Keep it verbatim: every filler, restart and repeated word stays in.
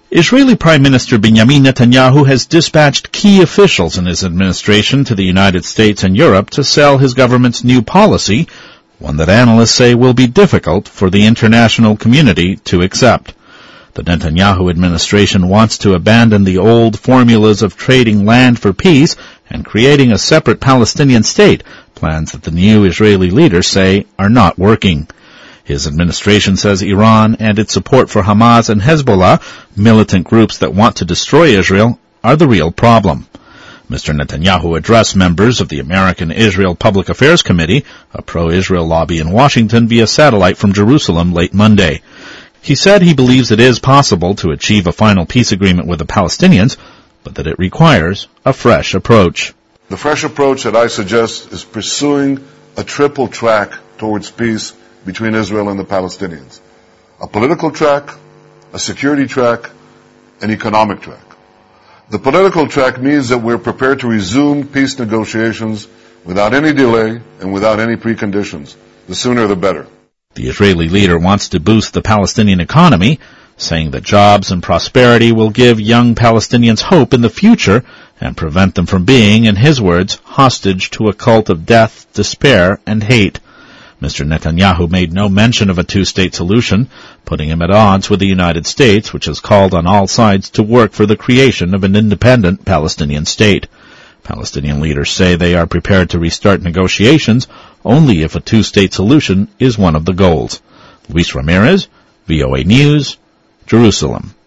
Israeli Prime Minister Benjamin Netanyahu has dispatched key officials in his administration to the United States and Europe to sell his government's new policy, one that analysts say will be difficult for the international community to accept. The Netanyahu administration wants to abandon the old formulas of trading land for peace and creating a separate Palestinian state, plans that the new Israeli leaders say are not working. His administration says Iran and its support for Hamas and Hezbollah, militant groups that want to destroy Israel, are the real problem. Mister Netanyahu addressed members of the American Israel Public Affairs Committee, a pro-Israel lobby in Washington, via satellite from Jerusalem late Monday. He said he believes it is possible to achieve a final peace agreement with the Palestinians, but that it requires a fresh approach. The fresh approach that I suggest is pursuing a triple track towards peace between Israel and the Palestinians. A political track, a security track, an economic track. The political track means that we're prepared to resume peace negotiations without any delay and without any preconditions. The sooner the better. The Israeli leader wants to boost the Palestinian economy, saying that jobs and prosperity will give young Palestinians hope in the future and prevent them from being, in his words, hostage to a cult of death, despair, and hate. Mister Netanyahu made no mention of a two-state solution, putting him at odds with the United States, which has called on all sides to work for the creation of an independent Palestinian state. Palestinian leaders say they are prepared to restart negotiations only if a two-state solution is one of the goals. Luis Ramirez, V O A News, Jerusalem.